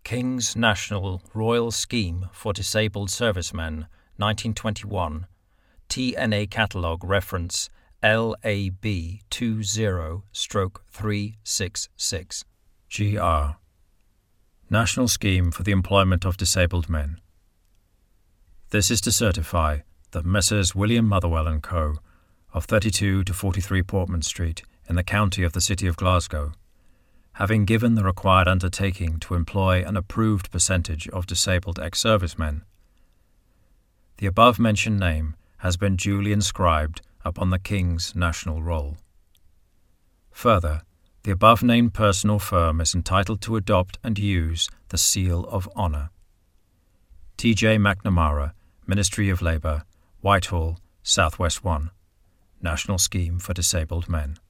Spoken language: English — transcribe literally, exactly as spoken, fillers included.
King's National Royal Scheme for Disabled Servicemen, nineteen twenty-one, T N A Catalogue Reference L A B two zero three six six. G R. National Scheme for the Employment of Disabled Men. This is to certify that Messrs. William Motherwell and Co. of thirty-two to forty-three Portman Street in the county of the City of Glasgow, having given the required undertaking to employ an approved percentage of disabled ex-servicemen, the above-mentioned name has been duly inscribed upon the King's National Roll. Further, the above-named person or firm is entitled to adopt and use the Seal of Honour. T J McNamara, Ministry of Labour, Whitehall, South West one. National Scheme for Disabled Men.